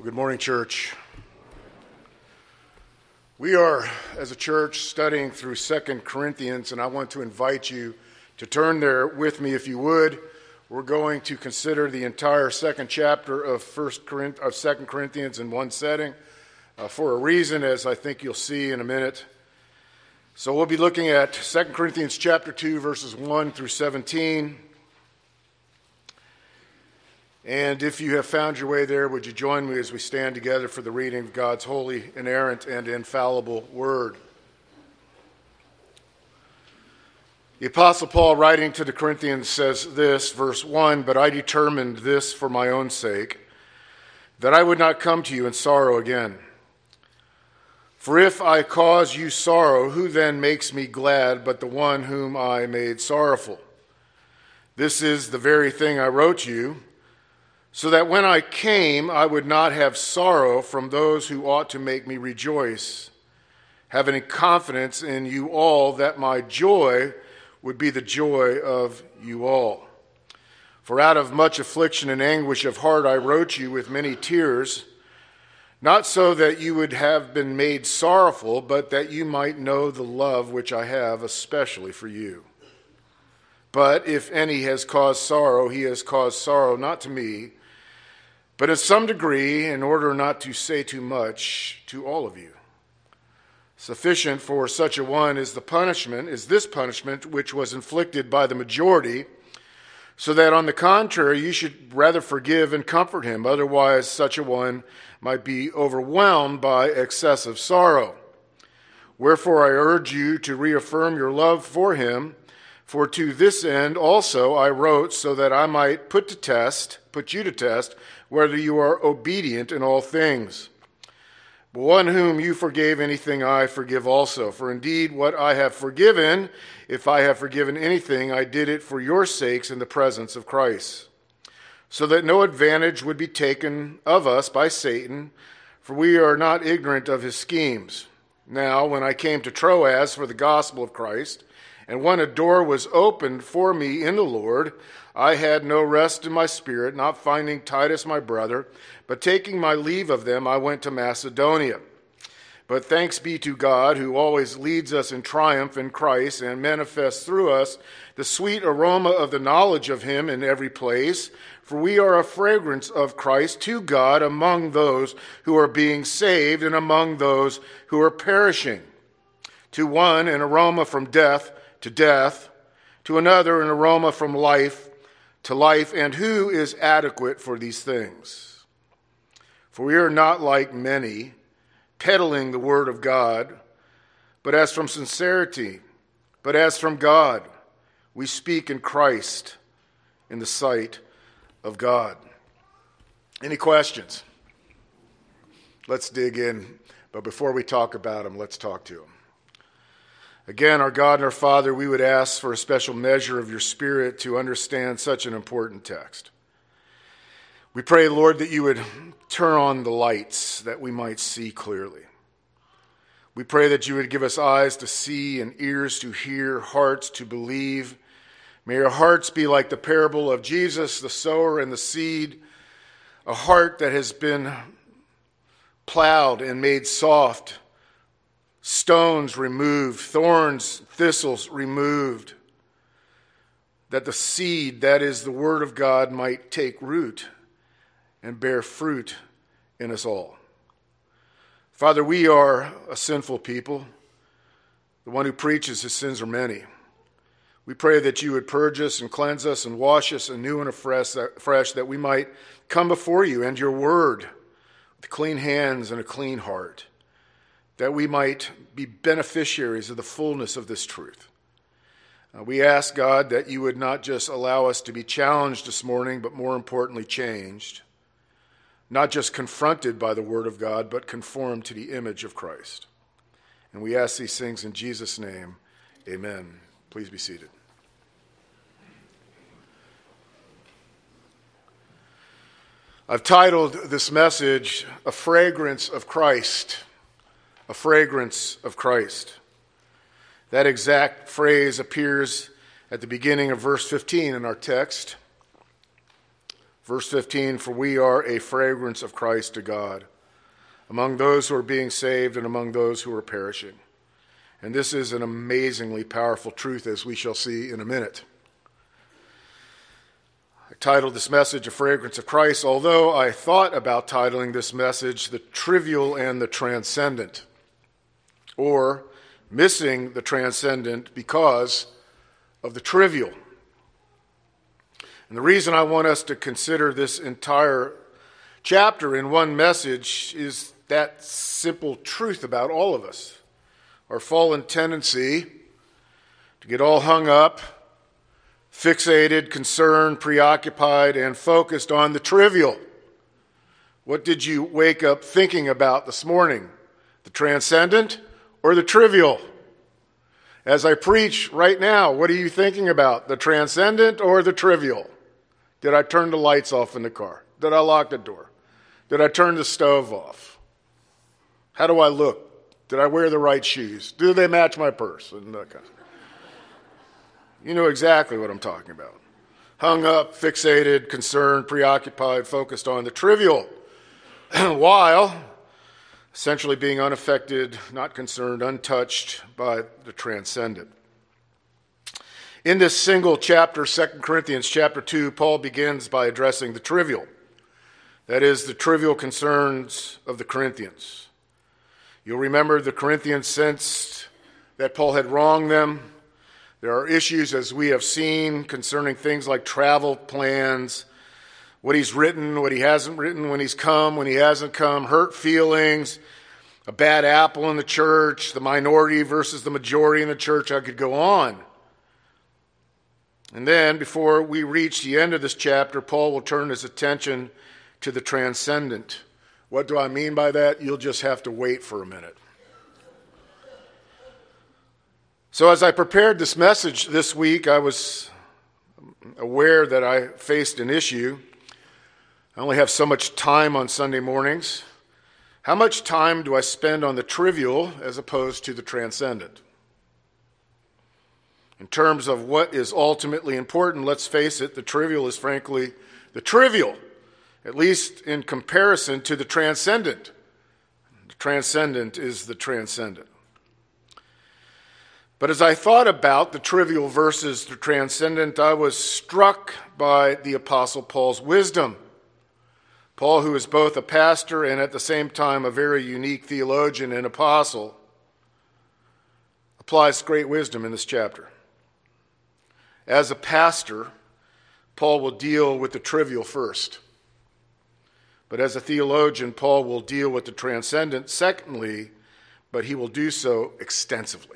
Good morning, church. We are, as a church, studying through 2 Corinthians, and I want to invite you to turn there with me if you would. We're going to consider the entire second chapter of 2 Corinthians in one setting for a reason, as I think you'll see in a minute. So we'll be looking at 2 Corinthians chapter 2, verses 1 through 17. And if you have found your way there, would you join me as we stand together for the reading of God's holy, inerrant, and infallible word? The Apostle Paul, writing to the Corinthians, says this, verse 1, "But I determined this for my own sake, that I would not come to you in sorrow again. For if I cause you sorrow, who then makes me glad but the one whom I made sorrowful? This is the very thing I wrote you, so that when I came, I would not have sorrow from those who ought to make me rejoice, having confidence in you all that my joy would be the joy of you all. For out of much affliction and anguish of heart I wrote you with many tears, not so that you would have been made sorrowful, but that you might know the love which I have especially for you. But if any has caused sorrow, he has caused sorrow not to me, but in some degree, in order not to say too much, to all of you. Sufficient for such a one is this punishment which was inflicted by the majority, so that on the contrary you should rather forgive and comfort him. Otherwise such a one might be overwhelmed by excessive sorrow. Wherefore I urge you to reaffirm your love for him, for to this end also I wrote, so that I might put you to test, whether you are obedient in all things. But one whom you forgave anything, I forgive also. For indeed, what I have forgiven, if I have forgiven anything, I did it for your sakes in the presence of Christ, so that no advantage would be taken of us by Satan, for we are not ignorant of his schemes. Now, when I came to Troas for the gospel of Christ, and when a door was opened for me in the Lord, I had no rest in my spirit, not finding Titus my brother, but taking my leave of them, I went to Macedonia. But thanks be to God, who always leads us in triumph in Christ and manifests through us the sweet aroma of the knowledge of him in every place. For we are a fragrance of Christ to God among those who are being saved and among those who are perishing. To one, an aroma from death to death, to another, an aroma from life to life, and who is adequate for these things? For we are not like many, peddling the word of God, but as from God, we speak in Christ in the sight of God." Any questions? Let's dig in, but before we talk about them, let's talk to them. Again, our God and our Father, we would ask for a special measure of your Spirit to understand such an important text. We pray, Lord, that you would turn on the lights that we might see clearly. We pray that you would give us eyes to see and ears to hear, hearts to believe. May our hearts be like the parable of Jesus, the sower and the seed, a heart that has been plowed and made soft, stones removed, thorns, thistles removed, that the seed, that is the word of God, might take root and bear fruit in us all. Father, we are a sinful people. The one who preaches his sins are many. We pray that you would purge us and cleanse us and wash us anew and afresh, that we might come before you and your word with clean hands and a clean heart, that we might be beneficiaries of the fullness of this truth. We ask, God, that you would not just allow us to be challenged this morning, but more importantly, changed. Not just confronted by the word of God, but conformed to the image of Christ. And we ask these things in Jesus' name. Amen. Please be seated. I've titled this message, "A Fragrance of Christ." A fragrance of Christ. That exact phrase appears at the beginning of verse 15 in our text. Verse 15, for we are a fragrance of Christ to God, among those who are being saved and among those who are perishing. And this is an amazingly powerful truth, as we shall see in a minute. I titled this message, A Fragrance of Christ, although I thought about titling this message, The Trivial and the Transcendent, or Missing the Transcendent because of the Trivial. And the reason I want us to consider this entire chapter in one message is that simple truth about all of us. Our fallen tendency to get all hung up, fixated, concerned, preoccupied, and focused on the trivial. What did you wake up thinking about this morning? The transcendent or the trivial? As I preach right now, what are you thinking about? The transcendent or the trivial? Did I turn the lights off in the car? Did I lock the door? Did I turn the stove off? How do I look? Did I wear the right shoes? Do they match my purse? And that kind of stuff. You know exactly what I'm talking about. Hung up, fixated, concerned, preoccupied, focused on the trivial, while essentially being unaffected, not concerned, untouched by the transcendent. In this single chapter, 2 Corinthians chapter 2, Paul begins by addressing the trivial. That is, the trivial concerns of the Corinthians. You'll remember the Corinthians sensed that Paul had wronged them. There are issues, as we have seen, concerning things like travel plans, what he's written, what he hasn't written, when he's come, when he hasn't come, hurt feelings, a bad apple in the church, the minority versus the majority in the church. I could go on. And then, before we reach the end of this chapter, Paul will turn his attention to the transcendent. What do I mean by that? You'll just have to wait for a minute. So as I prepared this message this week, I was aware that I faced an issue. I only have so much time on Sunday mornings. How much time do I spend on the trivial as opposed to the transcendent? In terms of what is ultimately important, let's face it, the trivial is frankly the trivial, at least in comparison to the transcendent. The transcendent is the transcendent. But as I thought about the trivial versus the transcendent, I was struck by the Apostle Paul's wisdom. Paul, who is both a pastor and at the same time a very unique theologian and apostle, applies great wisdom in this chapter. As a pastor, Paul will deal with the trivial first. But as a theologian, Paul will deal with the transcendent secondly, but he will do so extensively.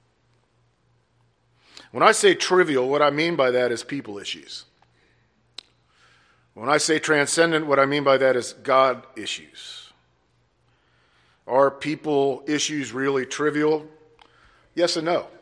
When I say trivial, what I mean by that is people issues. When I say transcendent, what I mean by that is God issues. Are people issues really trivial? Yes and no.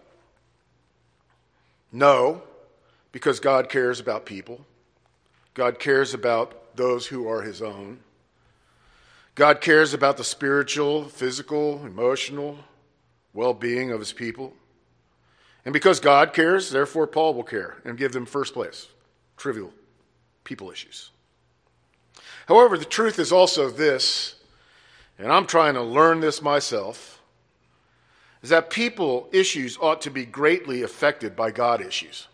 No, because God cares about people. God cares about those who are his own. God cares about the spiritual, physical, emotional well-being of his people. And because God cares, therefore Paul will care and give them first place. Trivial people issues. However, the truth is also this, and I'm trying to learn this myself, is that people issues ought to be greatly affected by God issues.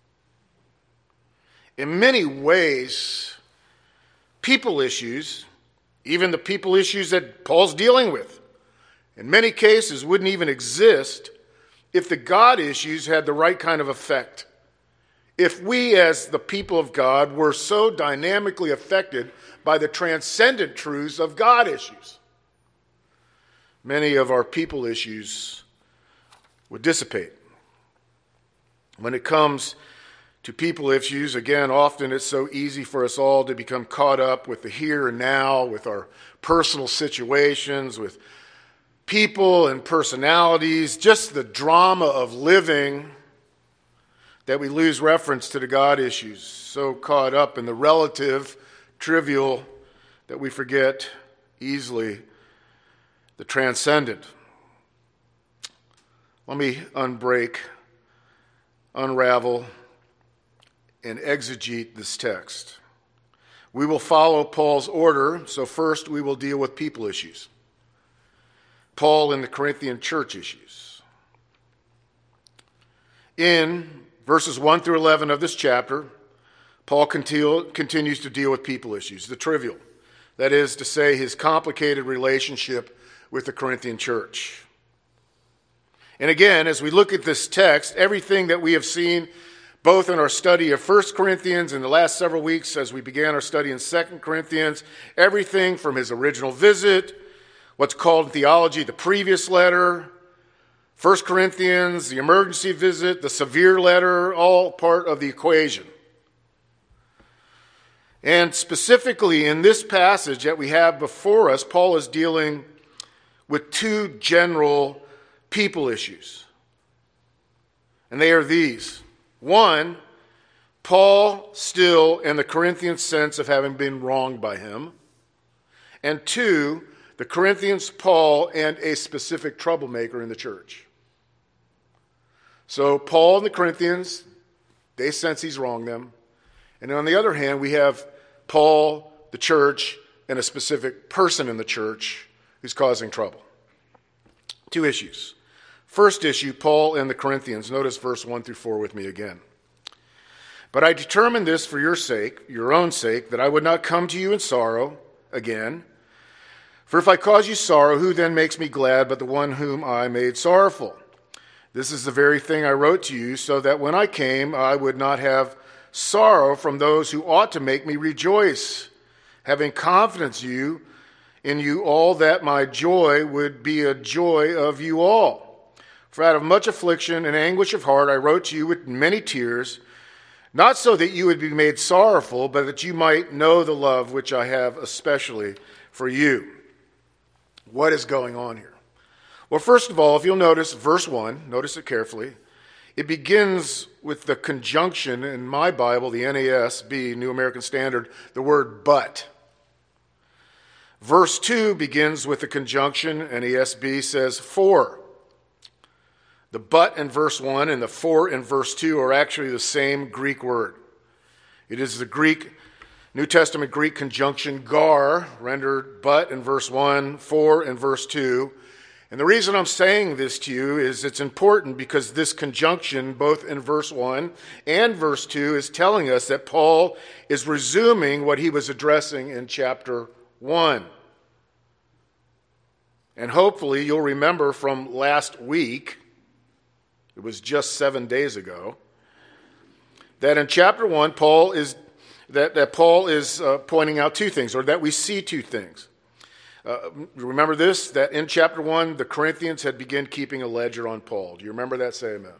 In many ways, people issues, even the people issues that Paul's dealing with, in many cases wouldn't even exist if the God issues had the right kind of effect. If we as the people of God were so dynamically affected by the transcendent truths of God issues, many of our people issues would dissipate. When it comes to people issues, again, often it's so easy for us all to become caught up with the here and now, with our personal situations, with people and personalities, just the drama of living, that we lose reference to the God issues, so caught up in the relative, trivial, that we forget easily the transcendent. Let me unravel, and exegete this text. We will follow Paul's order, so first we will deal with people issues. Paul and the Corinthian church issues. In verses 1 through 11 of this chapter, Paul continues to deal with people issues, the trivial. That is to say, his complicated relationship with the Corinthian church. And again, as we look at this text, everything that we have seen both in our study of 1 Corinthians in the last several weeks as we began our study in 2 Corinthians, everything from his original visit, what's called in theology the previous letter, 1 Corinthians, the emergency visit, the severe letter, all part of the equation. And specifically in this passage that we have before us, Paul is dealing with two general people issues. And they are these. One, Paul still in the Corinthians' sense of having been wronged by him. And two, the Corinthians, Paul, and a specific troublemaker in the church. So Paul and the Corinthians, they sense he's wronged them. And on the other hand, we have Paul, the church, and a specific person in the church who's causing trouble. Two issues. First issue, Paul and the Corinthians. Notice verse 1 through 4 with me again. But I determined this for your sake, your own sake, that I would not come to you in sorrow again. For if I cause you sorrow, who then makes me glad but the one whom I made sorrowful? This is the very thing I wrote to you, so that when I came, I would not have sorrow from those who ought to make me rejoice, having confidence in you all, that my joy would be a joy of you all. For out of much affliction and anguish of heart I wrote to you with many tears, not so that you would be made sorrowful, but that you might know the love which I have especially for you. What is going on here? Well, first of all, if you'll notice verse 1, notice it carefully, it begins with the conjunction in my Bible, the NASB, New American Standard, the word but. Verse 2 begins with the conjunction, NASB says for. The but in verse 1 and the for in verse 2 are actually the same Greek word. It is the Greek, New Testament Greek conjunction gar, rendered but in verse 1, for in verse 2. And the reason I'm saying this to you is it's important because this conjunction, both in verse 1 and verse 2, is telling us that Paul is resuming what he was addressing in chapter 1. And hopefully you'll remember from last week, it was just 7 days ago, that in chapter 1, Paul is pointing out two things, or that we see two things. Remember this, that in chapter 1, the Corinthians had begun keeping a ledger on Paul. Do you remember that? Say amen.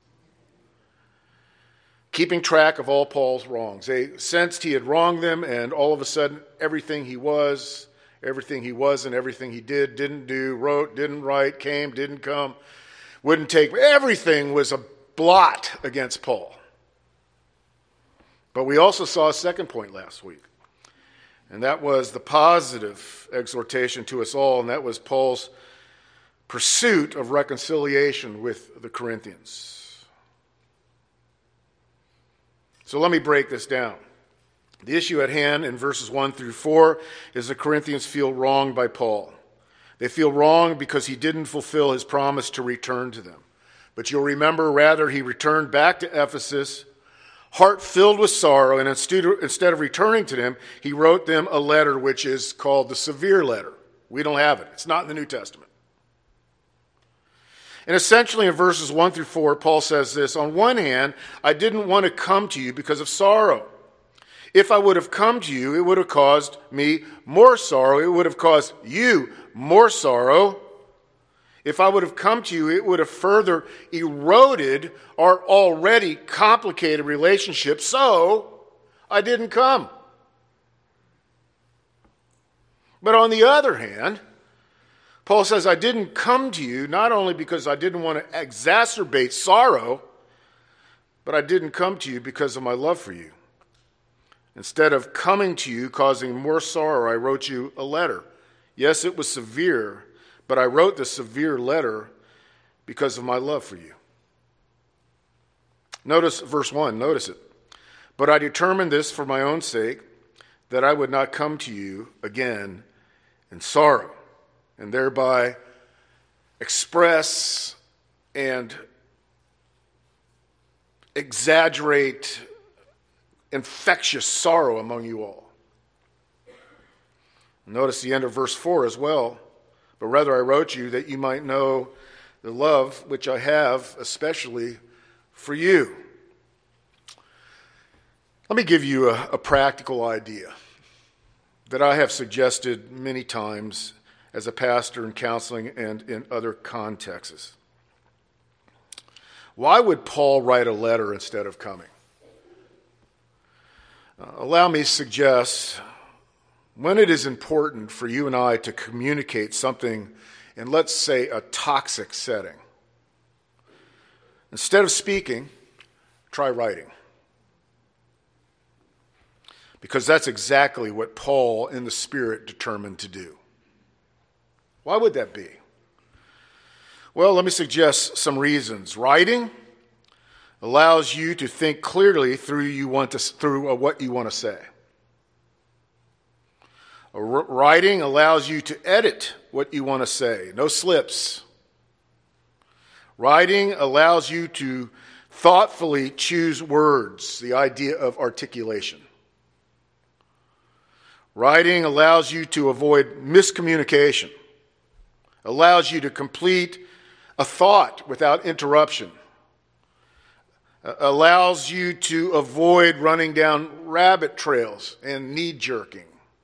Keeping track of all Paul's wrongs. They sensed he had wronged them, and all of a sudden, everything he was, everything he wasn't, everything he did, didn't do, wrote, didn't write, came, didn't come, wouldn't take, everything was a blot against Paul. But we also saw a second point last week, and that was the positive exhortation to us all, and that was Paul's pursuit of reconciliation with the Corinthians. So let me break this down. The issue at hand in verses 1 through 4 is the Corinthians feel wronged by Paul. They feel wronged because he didn't fulfill his promise to return to them. But you'll remember, rather, he returned back to Ephesus, heart filled with sorrow, and instead of returning to them, he wrote them a letter which is called the severe letter. We don't have it. It's not in the New Testament. And essentially in verses 1 through 4, Paul says this: on one hand, I didn't want to come to you because of sorrow. If I would have come to you, it would have caused me more sorrow. It would have caused you more sorrow. If I would have come to you, it would have further eroded our already complicated relationship. So I didn't come. But on the other hand, Paul says, I didn't come to you not only because I didn't want to exacerbate sorrow, but I didn't come to you because of my love for you. Instead of coming to you, causing more sorrow, I wrote you a letter. Yes, it was severe, but I wrote the severe letter because of my love for you. Notice verse 1, notice it. But I determined this for my own sake, that I would not come to you again in sorrow, and thereby express and exaggerate infectious sorrow among you all. Notice the end of verse 4 as well. But rather I wrote you that you might know the love which I have, especially for you. Let me give you a practical idea that I have suggested many times as a pastor in counseling and in other contexts. Why would Paul write a letter instead of coming? Allow me to suggest, when it is important for you and I to communicate something in, let's say, a toxic setting, instead of speaking, try writing. Because that's exactly what Paul in the Spirit determined to do. Why would that be? Well, let me suggest some reasons. Writing allows you to think clearly through what you want to say. Writing allows you to edit what you want to say. No slips. Writing allows you to thoughtfully choose words, the idea of articulation. Writing allows you to avoid miscommunication, allows you to complete a thought without interruption, allows you to avoid running down rabbit trails and knee-jerking.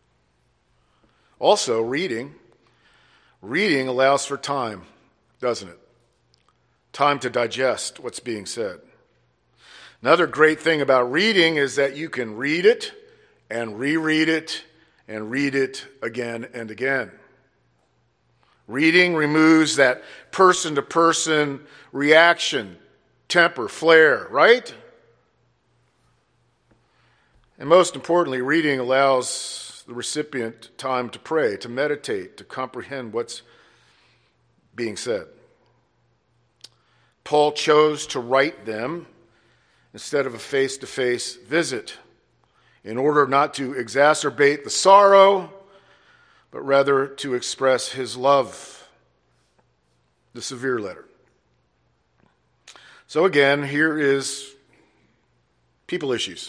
Also, reading allows for time, doesn't it? Time to digest what's being said. Another great thing about reading is that you can read it and reread it and read it again and again. Reading removes that person-to-person reaction, temper, flair, right? And most importantly, reading allows the recipient time to pray, to meditate, to comprehend what's being said. Paul chose to write them instead of a face-to-face visit in order not to exacerbate the sorrow, but rather to express his love. The severe letter. So again, here is people issues.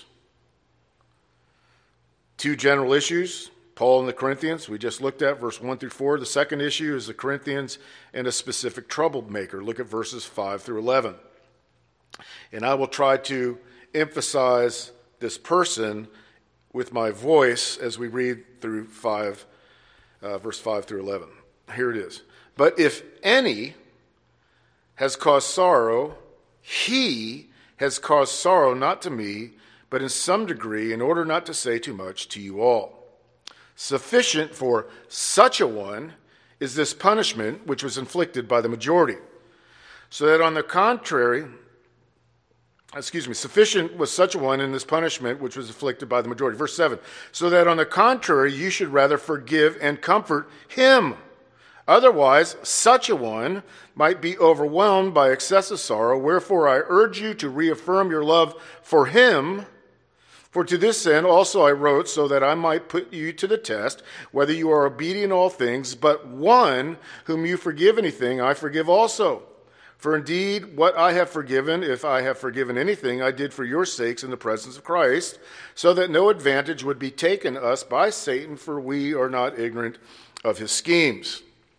Two general issues, Paul and the Corinthians, we just looked at, verse 1 through 4. The second issue is the Corinthians and a specific troublemaker. Look at verses 5 through 11. And I will try to emphasize this person with my voice as we read through verse 5 through 11. Here it is. But if any has caused sorrow, he has caused sorrow not to me, but in some degree, in order not to say too much, to you all. Sufficient for such a one is this punishment which was inflicted by the majority. So that on the contrary, sufficient was such a one in this punishment which was inflicted by the majority. Verse 7, so that on the contrary, you should rather forgive and comfort him. Otherwise, such a one might be overwhelmed by excessive sorrow. Wherefore, I urge you to reaffirm your love for him. For to this end also I wrote, so that I might put you to the test, whether you are obedient in all things. But one whom you forgive anything, I forgive also. For indeed, what I have forgiven, if I have forgiven anything, I did for your sakes in the presence of Christ, so that no advantage would be taken us by Satan, for we are not ignorant of his schemes.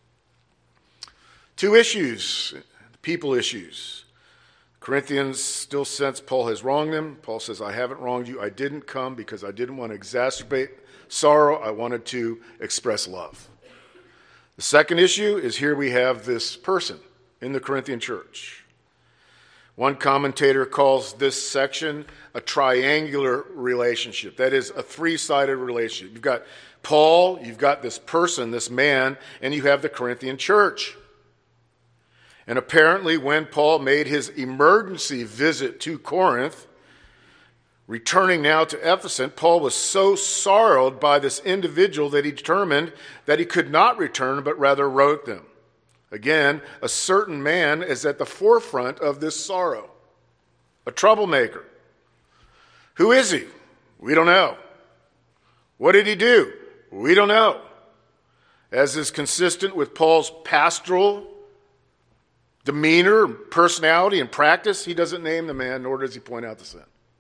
Two issues, people issues. Corinthians still sense Paul has wronged them. Paul says, I haven't wronged you. I didn't come because I didn't want to exacerbate sorrow. I wanted to express love. The second issue is here we have this person in the Corinthian church. One commentator calls this section a triangular relationship. That is a three-sided relationship. You've got Paul, you've got this person, this man, and you have the Corinthian church. And apparently when Paul made his emergency visit to Corinth, returning now to Ephesus, Paul was so sorrowed by this individual that he determined that he could not return, but rather wrote them. Again, a certain man is at the forefront of this sorrow, a troublemaker. Who is he? We don't know. What did he do? We don't know. As is consistent with Paul's pastoral demeanor, personality, and practice, he doesn't name the man, nor does he point out the sin.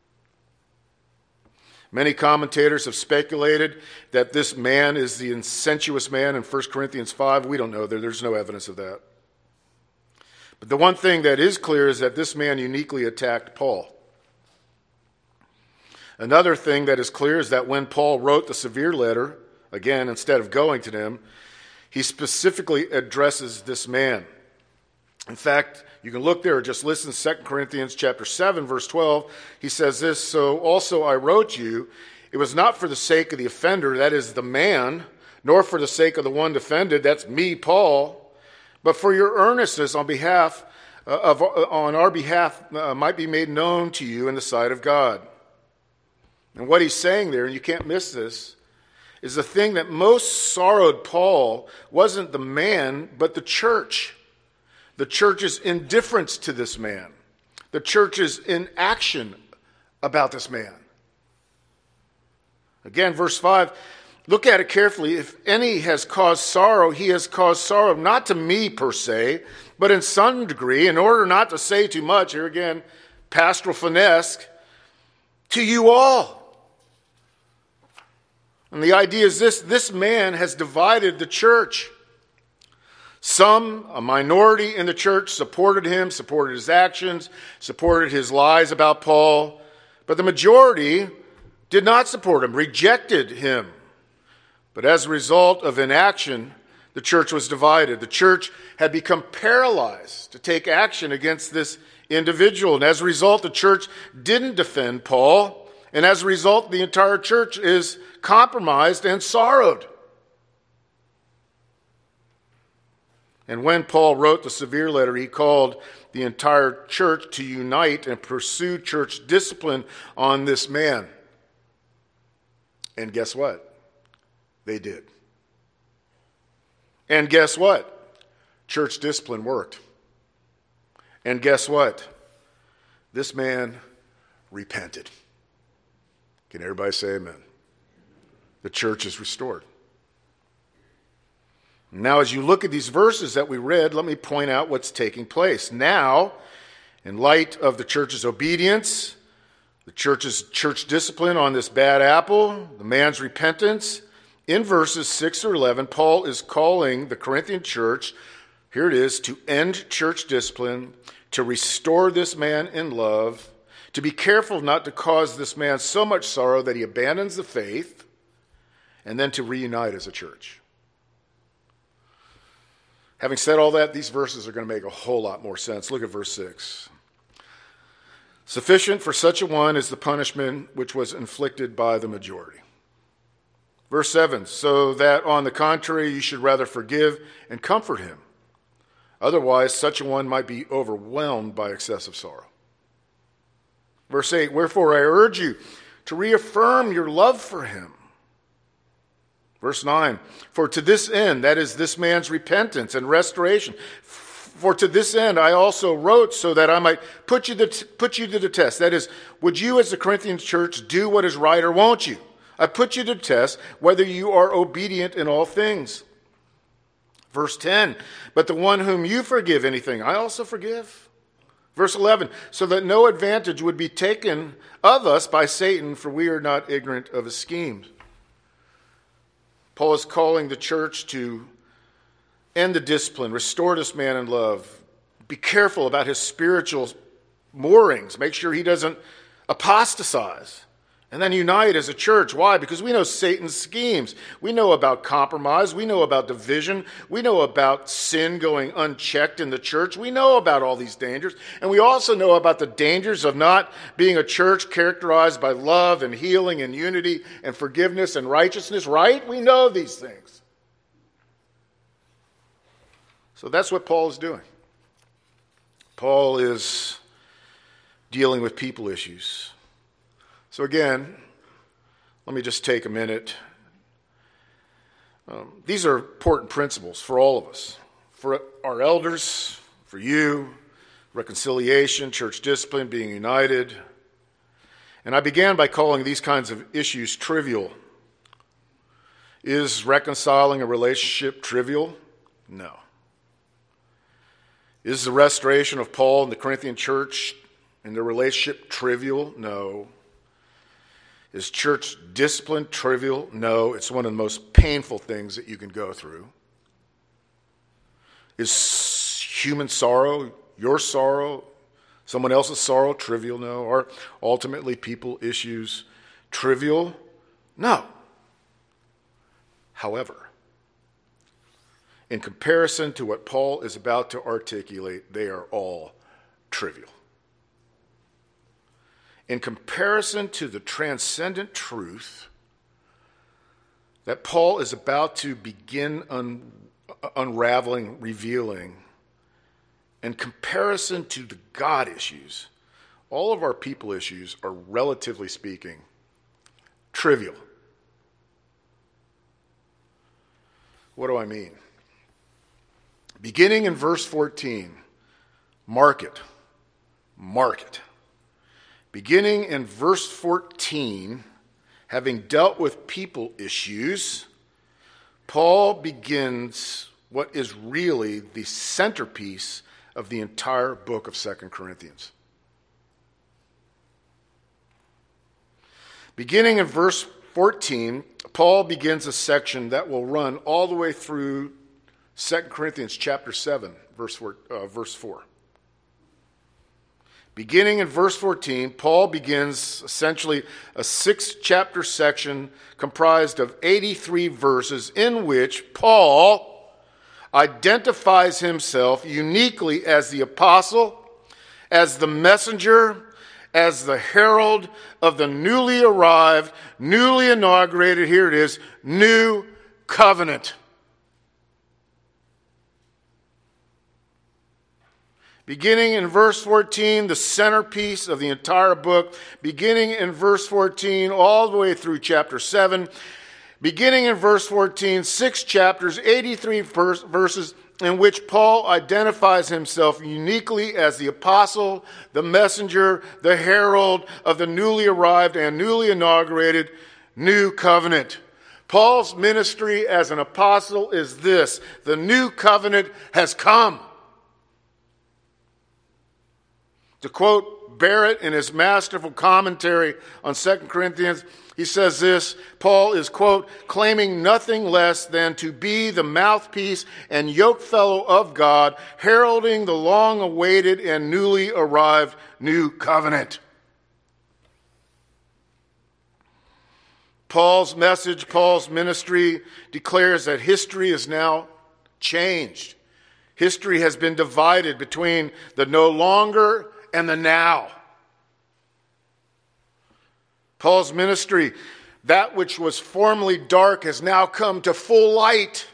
Many commentators have speculated that this man is the incestuous man in 1 Corinthians 5. We don't know. There's no evidence of that. But the one thing that is clear is that this man uniquely attacked Paul. Another thing that is clear is that when Paul wrote the severe letter, again, instead of going to them, he specifically addresses this man. In fact, you can look there, just listen to 2 Corinthians chapter 7, verse 12. He says this, "So also I wrote you, it was not for the sake of the offender, that is the man, nor for the sake of the one offended, that's me, Paul, but for your earnestness on our behalf might be made known to you in the sight of God." And what he's saying there, and you can't miss this, is the thing that most sorrowed Paul wasn't the man, but the church. The church's indifference to this man. The church's inaction about this man. Again, verse 5, look at it carefully. If any has caused sorrow, he has caused sorrow not to me per se, but in some degree, in order not to say too much, here again, pastoral finesse, to you all. And the idea is this man has divided the church. Some, a minority in the church, supported him, supported his actions, supported his lies about Paul. But the majority did not support him, rejected him. But as a result of inaction, the church was divided. The church had become paralyzed to take action against this individual. And as a result, the church didn't defend Paul. And as a result, the entire church is compromised and sorrowed. And when Paul wrote the severe letter, he called the entire church to unite and pursue church discipline on this man. And guess what? They did. And guess what? Church discipline worked. And guess what? This man repented. Can everybody say amen? The church is restored. Now, as you look at these verses that we read, let me point out what's taking place. Now, in light of the church's obedience, the church's church discipline on this bad apple, the man's repentance, in verses 6 or 11, Paul is calling the Corinthian church, here it is, to end church discipline, to restore this man in love, to be careful not to cause this man so much sorrow that he abandons the faith, and then to reunite as a church. Having said all that, these verses are going to make a whole lot more sense. Look at verse 6. Sufficient for such a one is the punishment which was inflicted by the majority. Verse 7, so that on the contrary you should rather forgive and comfort him. Otherwise, such a one might be overwhelmed by excessive sorrow. Verse 8, wherefore I urge you to reaffirm your love for him. Verse 9, for to this end, that is this man's repentance and restoration, for to this end I also wrote so that I might put you to the test. That is, would you as the Corinthian church do what is right or won't you? I put you to the test whether you are obedient in all things. Verse 10, but the one whom you forgive anything, I also forgive. Verse 11, so that no advantage would be taken of us by Satan, for we are not ignorant of his schemes. Paul is calling the church to end the discipline, restore this man in love, be careful about his spiritual moorings, make sure he doesn't apostatize, and then unite as a church. Why? Because we know Satan's schemes. We know about compromise. We know about division. We know about sin going unchecked in the church. We know about all these dangers. And we also know about the dangers of not being a church characterized by love and healing and unity and forgiveness and righteousness, right? We know these things. So that's what Paul is doing. Paul is dealing with people issues. So again, let me just take a minute. These are important principles for all of us, for our elders, for you, reconciliation, church discipline, being united. And I began by calling these kinds of issues trivial, Is reconciling a relationship trivial? No. Is the restoration of Paul and the Corinthian church and their relationship trivial? No. Is church discipline trivial? No. It's one of the most painful things that you can go through. Is human sorrow, your sorrow, someone else's sorrow trivial? No. Are ultimately people issues trivial? No. However, in comparison to what Paul is about to articulate, they are all trivial. In comparison to the transcendent truth that Paul is about to begin unraveling, revealing, in comparison to the God issues, all of our people issues are, relatively speaking, trivial. What do I mean? Beginning in verse 14, mark it. Beginning in verse 14, having dealt with people issues, Paul begins what is really the centerpiece of the entire book of 2 Corinthians. Beginning in verse 14, Paul begins a section that will run all the way through 2 Corinthians chapter 7, verse 4. Beginning in verse 14, Paul begins essentially a 6-chapter section comprised of 83 verses in which Paul identifies himself uniquely as the apostle, as the messenger, as the herald of the newly arrived, newly inaugurated, here it is, new covenant. Beginning in verse 14, the centerpiece of the entire book, beginning in verse 14 all the way through chapter 7, beginning in verse 14, 6 chapters, 83 verses in which Paul identifies himself uniquely as the apostle, the messenger, the herald of the newly arrived and newly inaugurated new covenant. Paul's ministry as an apostle is this: the new covenant has come. To quote Barrett in his masterful commentary on 2 Corinthians, he says this: Paul is, quote, claiming nothing less than to be the mouthpiece and yokefellow of God, heralding the long-awaited and newly arrived new covenant. Paul's message, Paul's ministry declares that history is now changed. History has been divided between the no longer and the now. Paul's ministry, that which was formerly dark, has now come to full light.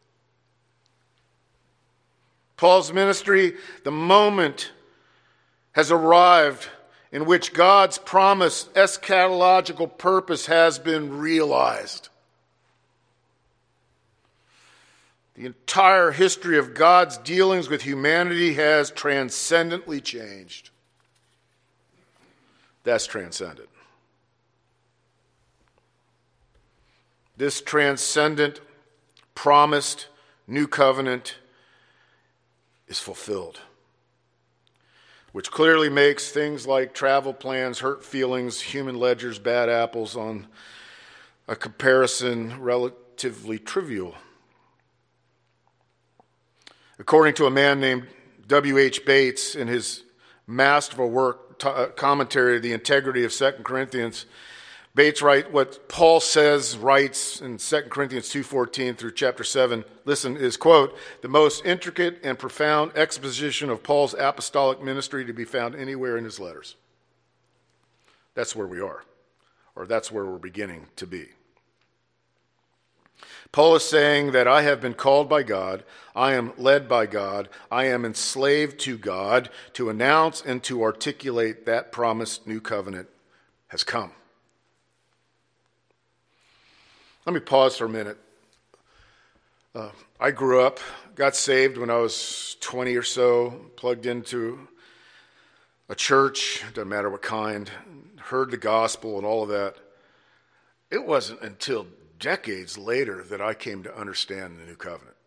Paul's ministry, the moment has arrived in which God's promised eschatological purpose has been realized. The entire history of God's dealings with humanity has transcendently changed. That's transcendent. This transcendent, promised new covenant is fulfilled, which clearly makes things like travel plans, hurt feelings, human ledgers, bad apples on a comparison relatively trivial. According to a man named W.H. Bates in his masterful work, commentary, The Integrity of 2 Corinthians, Bates writes what Paul writes in 2 Corinthians 2:14 through chapter 7, listen, is, quote, the most intricate and profound exposition of Paul's apostolic ministry to be found anywhere in his letters. That's where we are, or that's where we're beginning to be. Paul is saying that I have been called by God, I am led by God, I am enslaved to God to announce and to articulate that promised new covenant has come. Let me pause for a minute. I grew up, got saved when I was 20 or so, plugged into a church, doesn't matter what kind, heard the gospel and all of that. It wasn't until decades later that I came to understand the new covenant.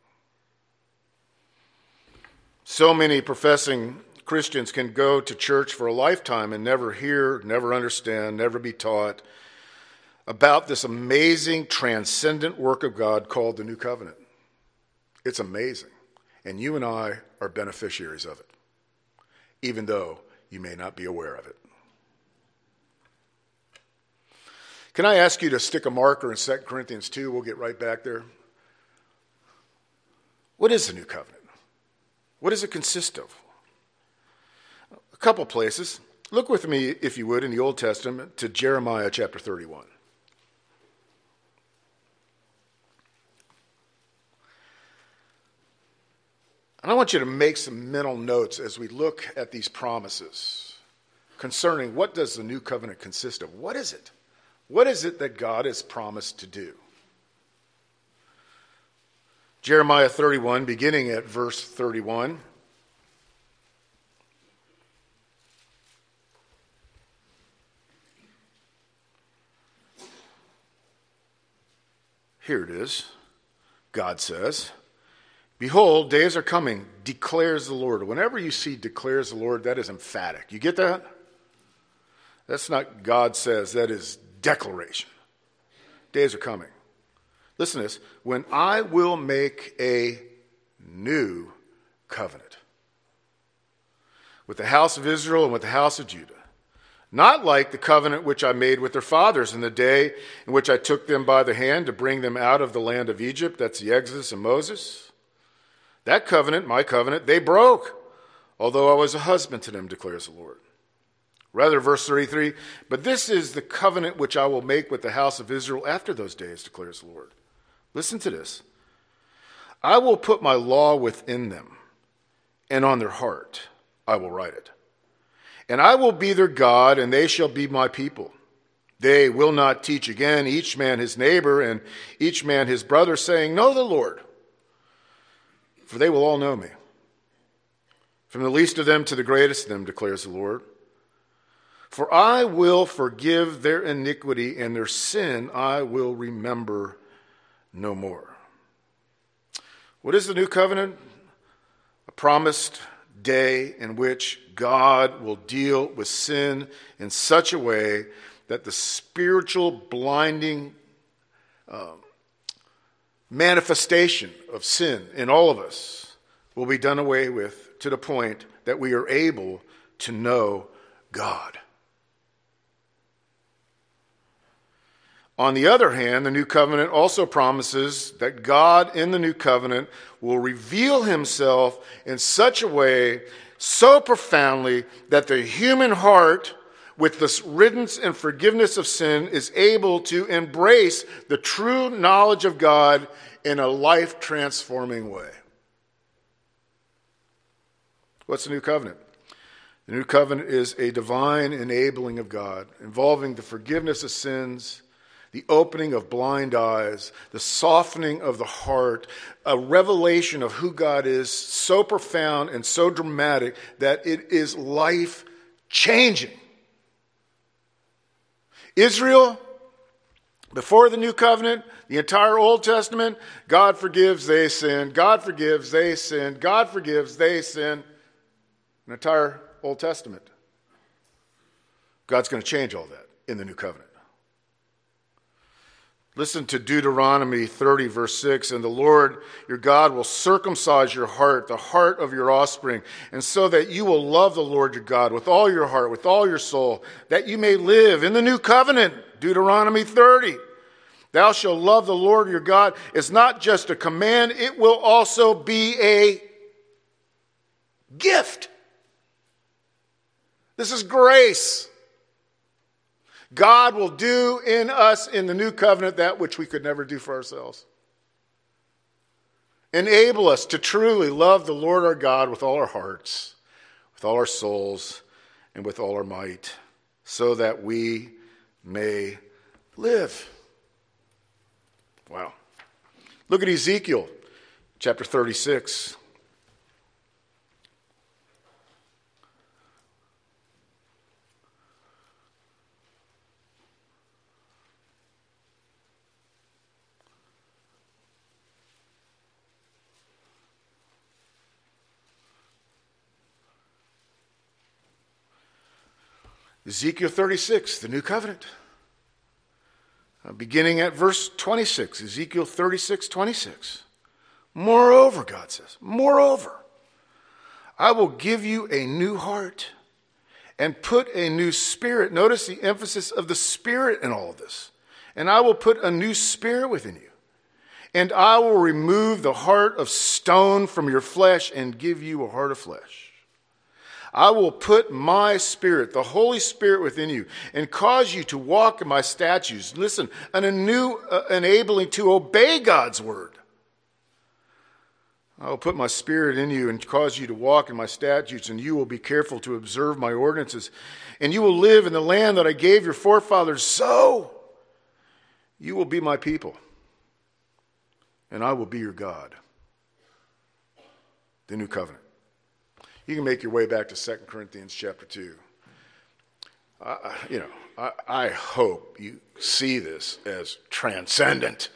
So many professing Christians can go to church for a lifetime and never hear, never understand, never be taught about this amazing transcendent work of God called the new covenant. It's amazing. And you and I are beneficiaries of it, even though you may not be aware of it. Can I ask you to stick a marker in 2 Corinthians 2? We'll get right back there. What is the new covenant? What does it consist of? A couple places. Look with me, if you would, in the Old Testament to Jeremiah chapter 31. And I want you to make some mental notes as we look at these promises concerning what does the new covenant consist of? What is it? What is it that God has promised to do? Jeremiah 31, beginning at verse 31. Here it is. God says, "Behold, days are coming, declares the Lord." Whenever you see declares the Lord, that is emphatic. You get that? That's not God says, that is declaration. Days are coming. Listen to this. When I will make a new covenant with the house of Israel and with the house of Judah, not like the covenant which I made with their fathers in the day in which I took them by the hand to bring them out of the land of Egypt. That's the Exodus and Moses. That covenant, my covenant, they broke, although I was a husband to them, declares the Lord. Rather, verse 33, "But this is the covenant which I will make with the house of Israel after those days, declares the Lord." Listen to this. "I will put my law within them, and on their heart I will write it. And I will be their God, and they shall be my people. They will not teach again each man his neighbor and each man his brother, saying, 'Know the Lord,' for they will all know me. From the least of them to the greatest of them, declares the Lord. For I will forgive their iniquity, and their sin I will remember no more." What is the new covenant? A promised day in which God will deal with sin in such a way that the spiritual blinding manifestation of sin in all of us will be done away with to the point that we are able to know God. On the other hand, the new covenant also promises that God in the new covenant will reveal himself in such a way, so profoundly, that the human heart, with the riddance and forgiveness of sin, is able to embrace the true knowledge of God in a life-transforming way. What's the new covenant? The new covenant is a divine enabling of God, involving the forgiveness of sins, the opening of blind eyes, the softening of the heart, a revelation of who God is so profound and so dramatic that it is life-changing. Israel, before the new covenant, the entire Old Testament, God forgives, they sin. God forgives, they sin. God forgives, they sin. The entire Old Testament. God's going to change all that in the new covenant. Listen to Deuteronomy 30, verse 6. "And the Lord your God will circumcise your heart, the heart of your offspring, and so that you will love the Lord your God with all your heart, with all your soul, that you may live in the new covenant." Deuteronomy 30. "Thou shalt love the Lord your God." It's not just a command, it will also be a gift. This is grace. God will do in us in the new covenant that which we could never do for ourselves. Enable us to truly love the Lord our God with all our hearts, with all our souls, and with all our might, so that we may live. Wow. Look at Ezekiel chapter 36. Ezekiel 36, the new covenant. Beginning at verse 26, Ezekiel 36:26. Moreover, God says, moreover, I will give you a new heart and put a new spirit. Notice the emphasis of the spirit in all of this. And I will put a new spirit within you. And I will remove the heart of stone from your flesh and give you a heart of flesh. I will put my spirit, the Holy Spirit within you, and cause you to walk in my statutes. Listen, and a new enabling to obey God's word. I will put my spirit in you and cause you to walk in my statutes, and you will be careful to observe my ordinances. And you will live in the land that I gave your forefathers. So you will be my people, and I will be your God. The new covenant. You can make your way back to 2 Corinthians chapter 2. I hope you see this as transcendent.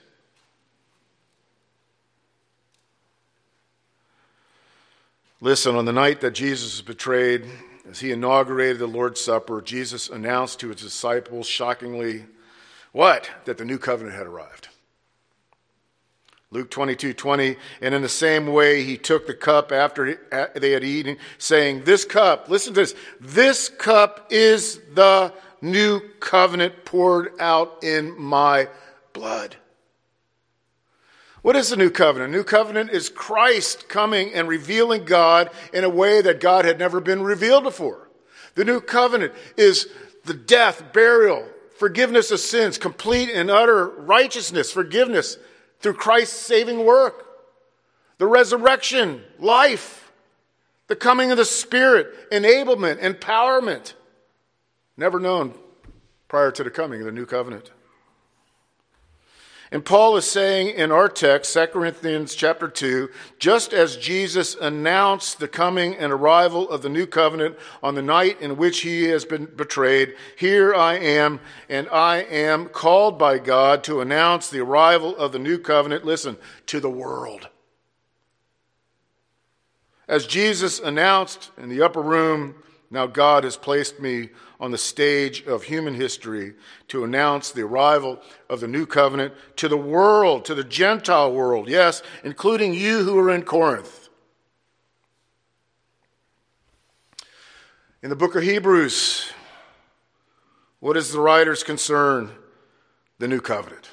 Listen, on the night that Jesus was betrayed, as he inaugurated the Lord's Supper, Jesus announced to his disciples shockingly, what? That the new covenant had arrived. Luke 22:20, and in the same way he took the cup after they had eaten, saying, this cup, listen to this, this cup is the new covenant poured out in my blood. What is the new covenant? New covenant is Christ coming and revealing God in a way that God had never been revealed before. The new covenant is the death, burial, forgiveness of sins, complete and utter righteousness, forgiveness through Christ's saving work. The resurrection, life, the coming of the Spirit, enablement, empowerment, never known prior to the coming of the new covenant. And Paul is saying in our text, 2 Corinthians chapter 2, just as Jesus announced the coming and arrival of the new covenant on the night in which he has been betrayed, here I am, and I am called by God to announce the arrival of the new covenant, listen, to the world. As Jesus announced in the upper room, now God has placed me on the stage of human history to announce the arrival of the new covenant to the world, to the Gentile world, yes, including you who are in Corinth. In the book of Hebrews, what is the writer's concern? The new covenant.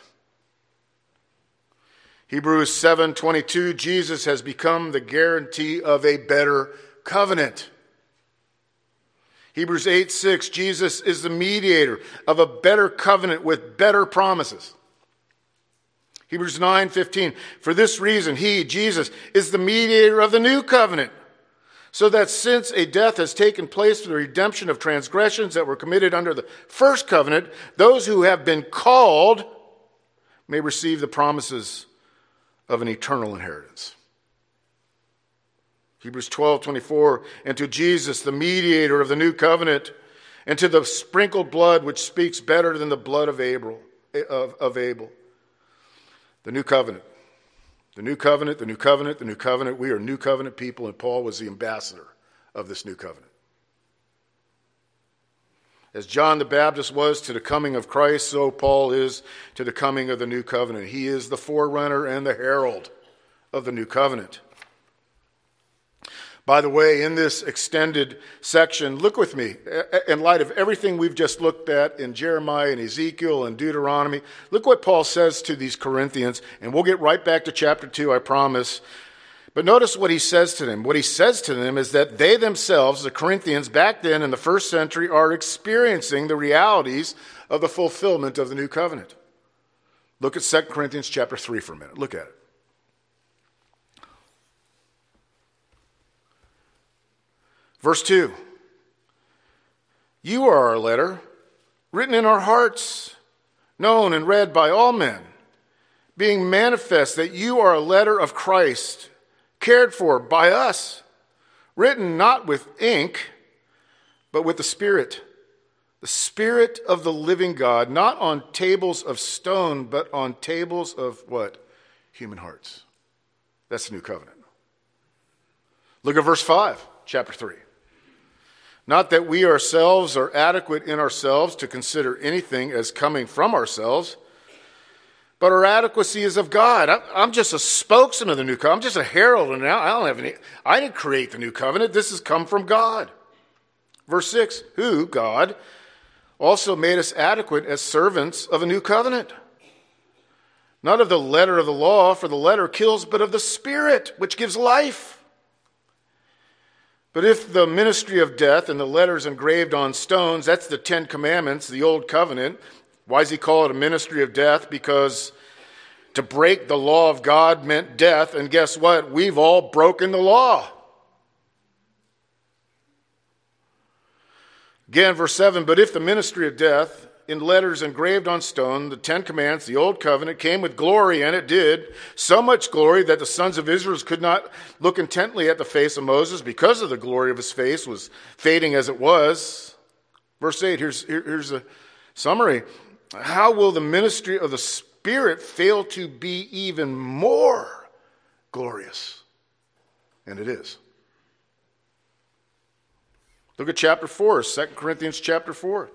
Hebrews 7:22, Jesus has become the guarantee of a better covenant. Hebrews 8:6, Jesus is the mediator of a better covenant with better promises. Hebrews 9:15, for this reason, he, Jesus, is the mediator of the new covenant, so that since a death has taken place for the redemption of transgressions that were committed under the first covenant, those who have been called may receive the promises of an eternal inheritance. Hebrews 12:24, and to Jesus, the mediator of the new covenant, and to the sprinkled blood which speaks better than the blood of Abel. The new covenant. The new covenant, the new covenant, the new covenant. We are new covenant people, and Paul was the ambassador of this new covenant. As John the Baptist was to the coming of Christ, so Paul is to the coming of the new covenant. He is the forerunner and the herald of the new covenant. By the way, in this extended section, look with me, in light of everything we've just looked at in Jeremiah and Ezekiel and Deuteronomy, look what Paul says to these Corinthians, and we'll get right back to chapter 2, I promise. But notice what he says to them. What he says to them is that they themselves, the Corinthians, back then in the first century, are experiencing the realities of the fulfillment of the new covenant. Look at 2 Corinthians chapter 3 for a minute. Look at it. Verse 2, you are our letter, written in our hearts, known and read by all men, being manifest that you are a letter of Christ, cared for by us, written not with ink, but with the Spirit of the living God, not on tables of stone, but on tables of what? Human hearts. That's the new covenant. Look at verse 5, chapter 3. Not that we ourselves are adequate in ourselves to consider anything as coming from ourselves, but our adequacy is of God. I'm just a spokesman of the new covenant. I'm just a herald, and I didn't create the new covenant. This has come from God. Verse 6, who, God, also made us adequate as servants of a new covenant. Not of the letter of the law, for the letter kills, but of the Spirit, which gives life. But if the ministry of death and the letters engraved on stones, that's the 10 Commandments, the old covenant. Why does he call it a ministry of death? Because to break the law of God meant death, and guess what? We've all broken the law. Again, verse 7, but if the ministry of death in letters engraved on stone, the 10 Commandments, the old covenant, came with glory, and it did, so much glory that the sons of Israel could not look intently at the face of Moses because of the glory of his face was fading as it was. Verse 8, here's a summary. How will the ministry of the Spirit fail to be even more glorious? And it is. Look at chapter 4, 2 Corinthians chapter 4.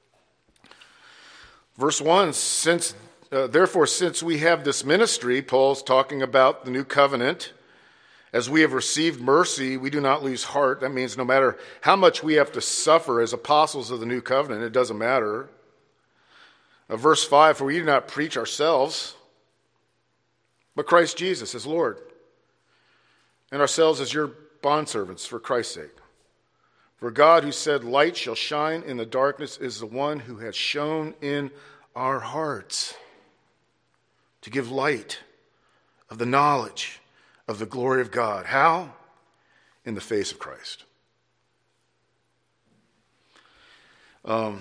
Verse 1, therefore, since we have this ministry, Paul's talking about the new covenant, as we have received mercy, we do not lose heart. That means no matter how much we have to suffer as apostles of the new covenant, it doesn't matter. Verse 5, for we do not preach ourselves, but Christ Jesus as Lord, and ourselves as your bondservants for Christ's sake. For God, who said, light shall shine in the darkness, is the one who has shone in our hearts to give light of the knowledge of the glory of God. How? In the face of Christ. Over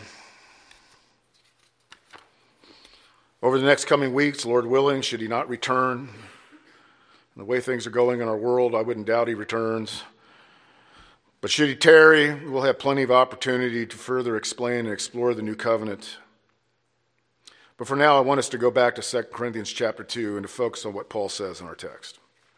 the next coming weeks, Lord willing, should he not return, the way things are going in our world, I wouldn't doubt he returns. But should he tarry, we'll have plenty of opportunity to further explain and explore the new covenant. But for now, I want us to go back to 2 Corinthians chapter 2 and to focus on what Paul says in our text.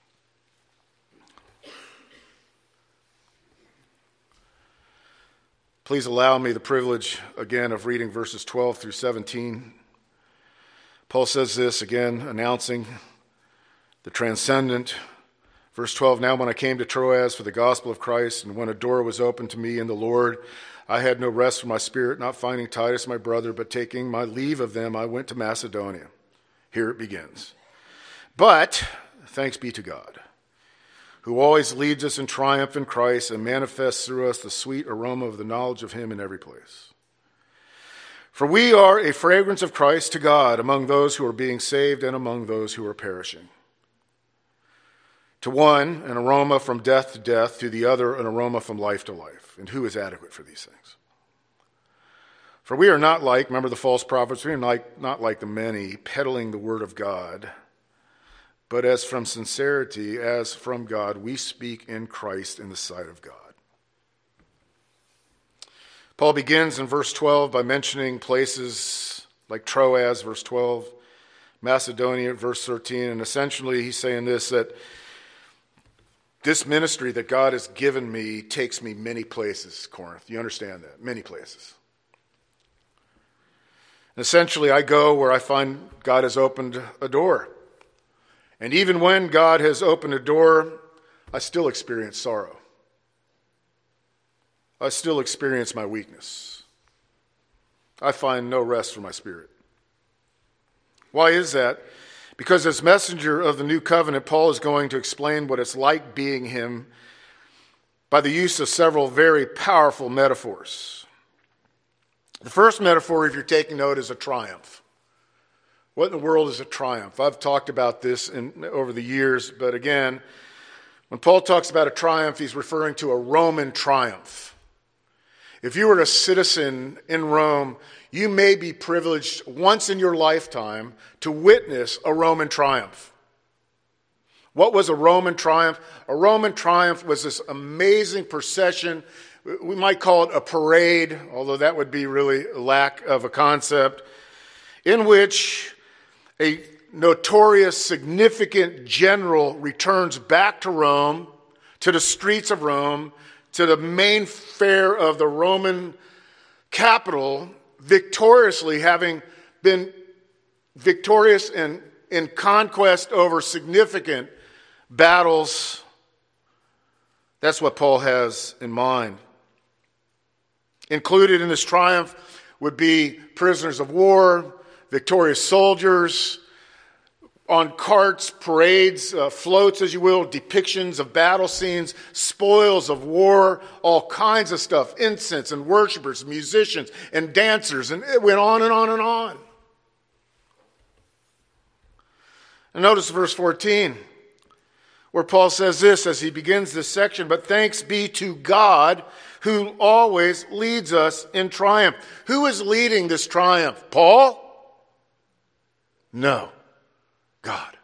Please allow me the privilege, again, of reading verses 12 through 17. Paul says this, again, announcing the transcendent. Verse 12, now when I came to Troas for the gospel of Christ, and when a door was opened to me in the Lord, I had no rest for my spirit, not finding Titus my brother, but taking my leave of them, I went to Macedonia. Here it begins. But, thanks be to God, who always leads us in triumph in Christ and manifests through us the sweet aroma of the knowledge of him in every place. For we are a fragrance of Christ to God among those who are being saved and among those who are perishing. To one, an aroma from death to death, to the other, an aroma from life to life. And who is adequate for these things? For we are not like, remember the false prophets, we are not like the many, peddling the word of God, but as from sincerity, as from God, we speak in Christ in the sight of God. Paul begins in verse 12 by mentioning places like Troas, verse 12, Macedonia, verse 13, and essentially he's saying this, that this ministry that God has given me takes me many places, Corinth. You understand that? Many places. And essentially, I go where I find God has opened a door. And even when God has opened a door, I still experience sorrow. I still experience my weakness. I find no rest for my spirit. Why is that? Because as messenger of the new covenant, Paul is going to explain what it's like being him by the use of several very powerful metaphors. The first metaphor, if you're taking note, is a triumph. What in the world is a triumph? I've talked about this over the years, but again, when Paul talks about a triumph, he's referring to a Roman triumph. If you were a citizen in Rome, you may be privileged once in your lifetime to witness a Roman triumph. What was a Roman triumph? A Roman triumph was this amazing procession. We might call it a parade, although that would be really a lack of a concept, in which a notorious, significant general returns back to Rome, to the streets of Rome, to the main fair of the Roman capital, victoriously, having been victorious in conquest over significant battles. That's what Paul has in mind. Included in this triumph would be prisoners of war, victorious soldiers, on carts, parades, floats, as you will, depictions of battle scenes, spoils of war, all kinds of stuff, incense and worshipers, musicians and dancers, and it went on and on and on. And notice verse 14, where Paul says this as he begins this section, "But thanks be to God who always leads us in triumph." Who is leading this triumph? Paul? No. God.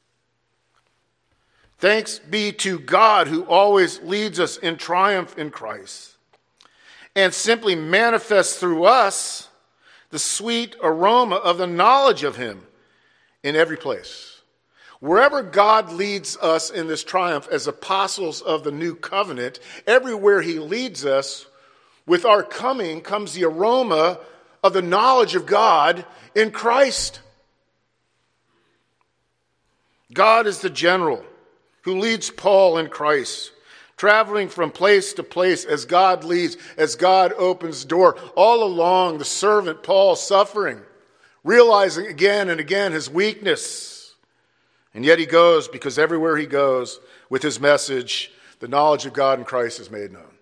Thanks be to God who always leads us in triumph in Christ and simply manifests through us the sweet aroma of the knowledge of him in every place. Wherever God leads us in this triumph as apostles of the new covenant, everywhere he leads us, with our coming comes the aroma of the knowledge of God in Christ. God is the general who leads Paul in Christ, traveling from place to place as God leads, as God opens door. All along, the servant Paul suffering, realizing again and again his weakness. And yet he goes, because everywhere he goes with his message, the knowledge of God in Christ is made known.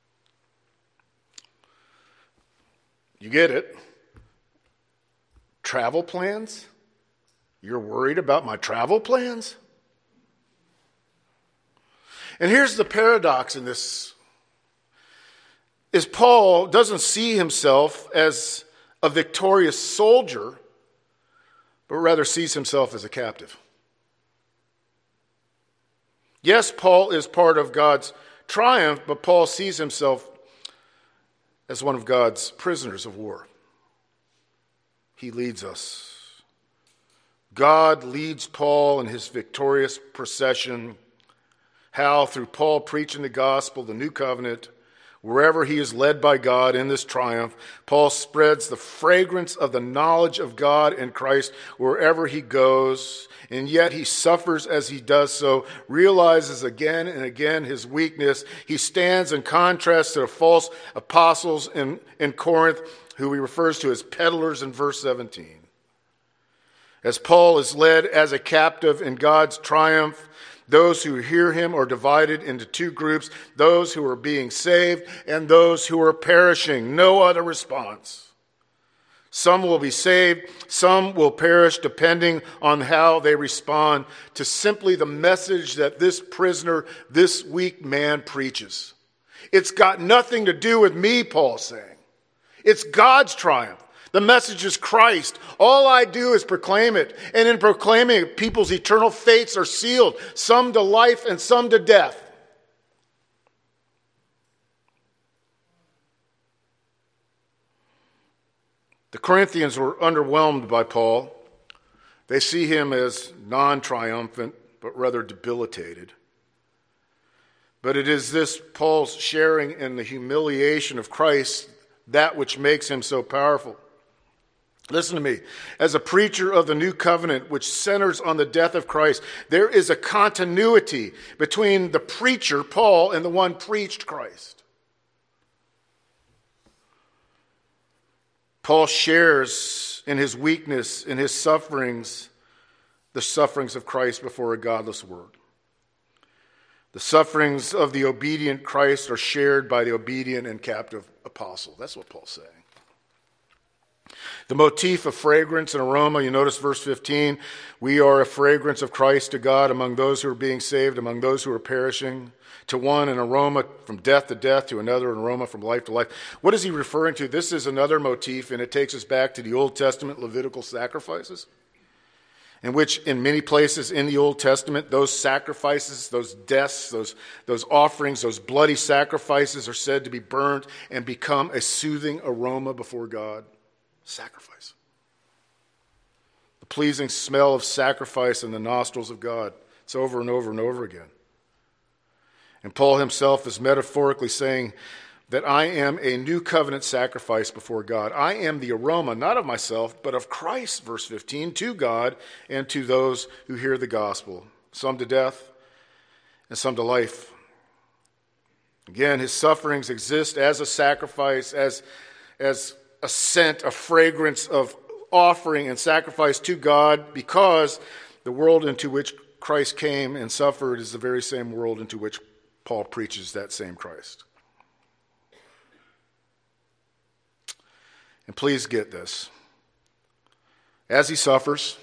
You get it? Travel plans? You're worried about my travel plans? And here's the paradox in this, is Paul doesn't see himself as a victorious soldier, but rather sees himself as a captive. Yes, Paul is part of God's triumph, but Paul sees himself as one of God's prisoners of war. He leads us. God leads Paul in his victorious procession. How? Through Paul preaching the gospel, the new covenant. Wherever he is led by God in this triumph, Paul spreads the fragrance of the knowledge of God in Christ wherever he goes. And yet he suffers as he does so, realizes again and again his weakness. He stands in contrast to the false apostles in Corinth, who he refers to as peddlers in verse 17. As Paul is led as a captive in God's triumph, those who hear him are divided into two groups, those who are being saved and those who are perishing. No other response. Some will be saved, some will perish, depending on how they respond to simply the message that this prisoner, this weak man preaches. It's got nothing to do with me, Paul's saying. It's God's triumph. The message is Christ. All I do is proclaim it. And in proclaiming it, people's eternal fates are sealed, some to life and some to death. The Corinthians were underwhelmed by Paul. They see him as non-triumphant, but rather debilitated. But it is this Paul's sharing in the humiliation of Christ, that which makes him so powerful. Listen to me. As a preacher of the new covenant, which centers on the death of Christ, there is a continuity between the preacher, Paul, and the one preached, Christ. Paul shares in his weakness, in his sufferings, the sufferings of Christ before a godless world. The sufferings of the obedient Christ are shared by the obedient and captive apostle. That's what Paul's saying. The motif of fragrance and aroma, you notice verse 15, we are a fragrance of Christ to God among those who are being saved, among those who are perishing. To one, an aroma from death to death, to another, an aroma from life to life. What is he referring to? This is another motif, and it takes us back to the Old Testament Levitical sacrifices, in which in many places in the Old Testament, those sacrifices, those deaths, those offerings, those bloody sacrifices are said to be burnt and become a soothing aroma before God. Sacrifice. The pleasing smell of sacrifice in the nostrils of God. It's over and over and over again. And Paul himself is metaphorically saying that I am a new covenant sacrifice before God. I am the aroma, not of myself, but of Christ, verse 15, to God and to those who hear the gospel, some to death and some to life. Again, his sufferings exist as a sacrifice, as a scent, a fragrance of offering and sacrifice to God, because the world into which Christ came and suffered is the very same world into which Paul preaches that same Christ. And please get this. As he suffers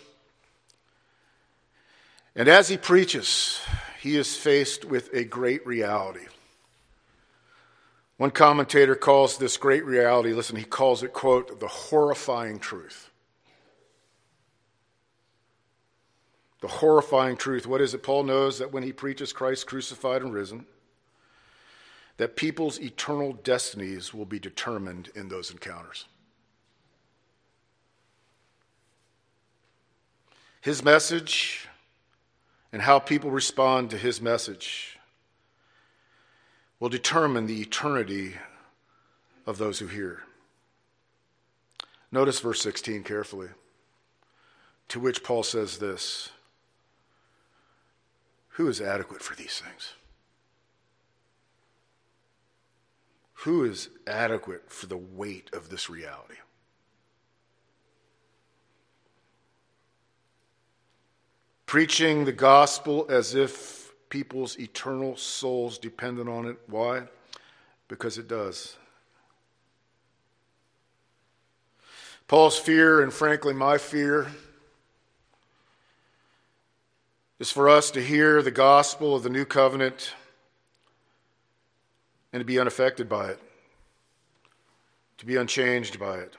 and as he preaches, he is faced with a great reality. One commentator calls this great reality, listen, he calls it, quote, the horrifying truth. The horrifying truth. What is it? Paul knows that when he preaches Christ crucified and risen, that people's eternal destinies will be determined in those encounters. His message and how people respond to his message will determine the eternity of those who hear. Notice verse 16 carefully, to which Paul says this: who is adequate for these things? Who is adequate for the weight of this reality? Preaching the gospel as if people's eternal souls depended on it. Why? Because it does. Paul's fear, and frankly my fear, is for us to hear the gospel of the new covenant and to be unaffected by it, to be unchanged by it.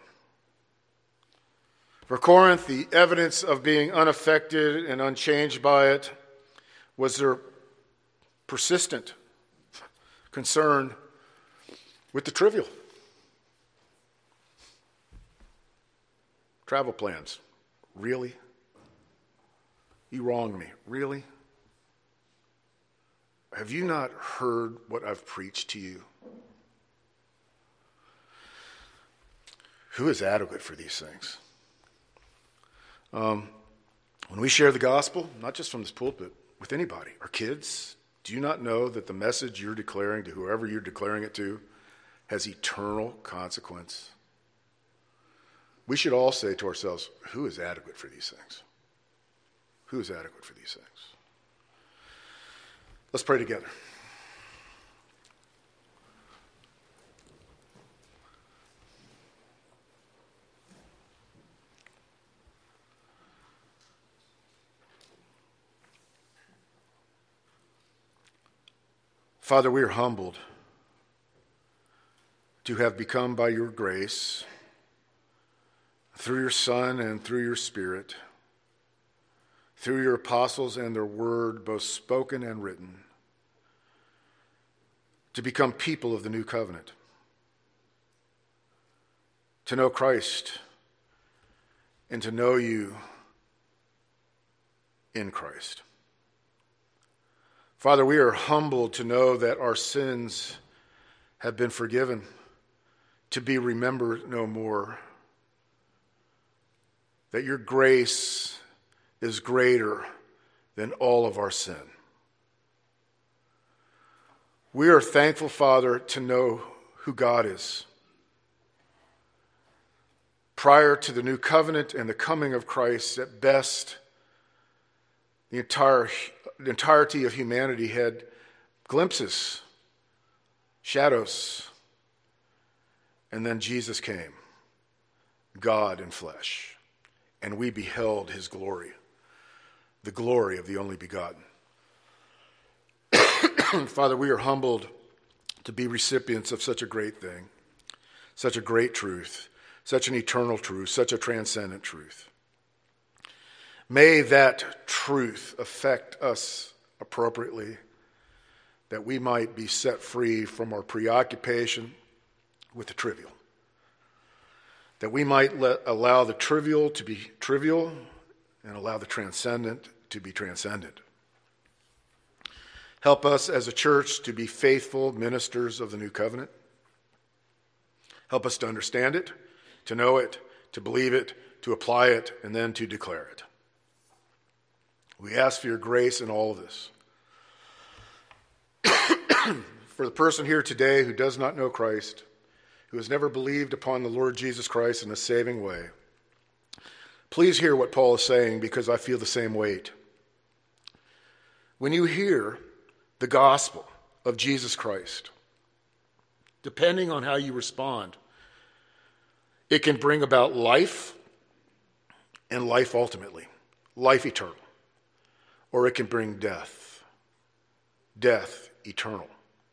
For Corinth, the evidence of being unaffected and unchanged by it was their persistent concern with the trivial. Travel plans. Really? You wronged me. Really? Have you not heard what I've preached to you? Who is adequate for these things? When we share the gospel, not just from this pulpit, with anybody, our kids, do you not know that the message you're declaring to whoever you're declaring it to has eternal consequence? We should all say to ourselves, who is adequate for these things? Who is adequate for these things? Let's pray together. Father, we are humbled to have become, by your grace, through your Son and through your Spirit, through your apostles and their word, both spoken and written, to become people of the new covenant, to know Christ and to know you in Christ. Father, we are humbled to know that our sins have been forgiven, to be remembered no more, that your grace is greater than all of our sin. We are thankful, Father, to know who God is. Prior to the new covenant and the coming of Christ, at best, the entirety of humanity had glimpses, shadows, and then Jesus came, God in flesh, and we beheld his glory, the glory of the only begotten. Father, we are humbled to be recipients of such a great thing, such a great truth, such an eternal truth, such a transcendent truth. May that truth affect us appropriately, that we might be set free from our preoccupation with the trivial, that we might allow the trivial to be trivial and allow the transcendent to be transcendent. Help us as a church to be faithful ministers of the new covenant. Help us to understand it, to know it, to believe it, to apply it, and then to declare it. We ask for your grace in all of this. For the person here today who does not know Christ, who has never believed upon the Lord Jesus Christ in a saving way, please hear what Paul is saying, because I feel the same weight. When you hear the gospel of Jesus Christ, depending on how you respond, it can bring about life and life ultimately, life eternal. Or it can bring death, death eternal.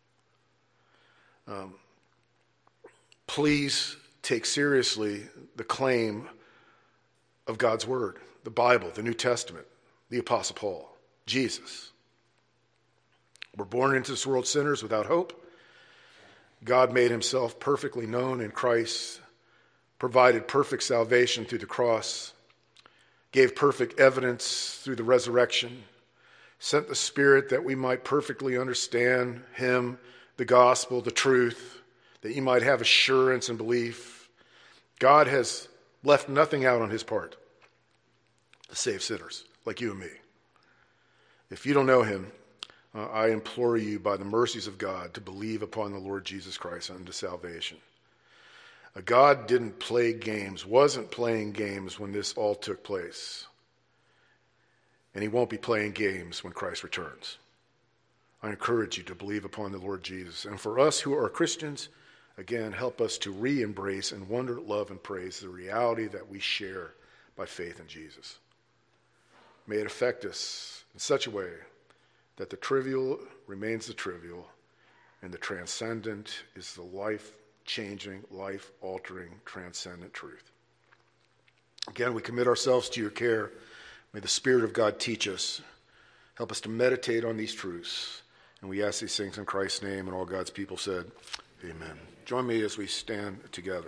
Please take seriously the claim of God's word, the Bible, the New Testament, the Apostle Paul, Jesus. We're born into this world sinners without hope. God made himself perfectly known in Christ, provided perfect salvation through the cross, gave perfect evidence through the resurrection, sent the Spirit that we might perfectly understand him, the gospel, the truth, that you might have assurance and belief. God has left nothing out on his part to save sinners like you and me. If you don't know him, I implore you by the mercies of God to believe upon the Lord Jesus Christ unto salvation. God didn't play games, wasn't playing games when this all took place. And he won't be playing games when Christ returns. I encourage you to believe upon the Lord Jesus. And for us who are Christians, again, help us to re-embrace and wonder, love, and praise the reality that we share by faith in Jesus. May it affect us in such a way that the trivial remains the trivial and the transcendent is the life-changing, life-altering, transcendent truth. Again, we commit ourselves to your care. May the Spirit of God teach us. Help us to meditate on these truths. And we ask these things in Christ's name, and all God's people said, amen. Join me as we stand together.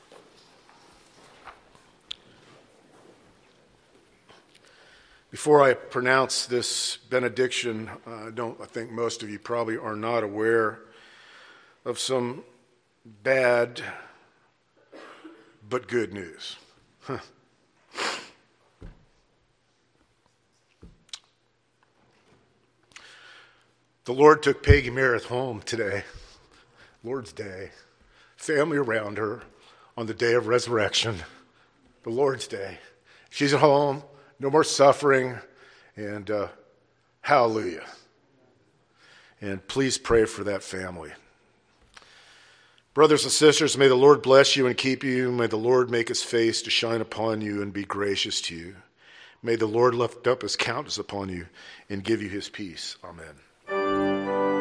Before I pronounce this benediction, I think most of you probably are not aware of some bad but good news. The Lord took Peggy Meredith home today, Lord's Day, family around her on the day of resurrection, the Lord's Day. She's at home, no more suffering, and hallelujah. And please pray for that family. Brothers and sisters, may the Lord bless you and keep you. May the Lord make his face to shine upon you and be gracious to you. May the Lord lift up his countenance upon you and give you his peace. Amen.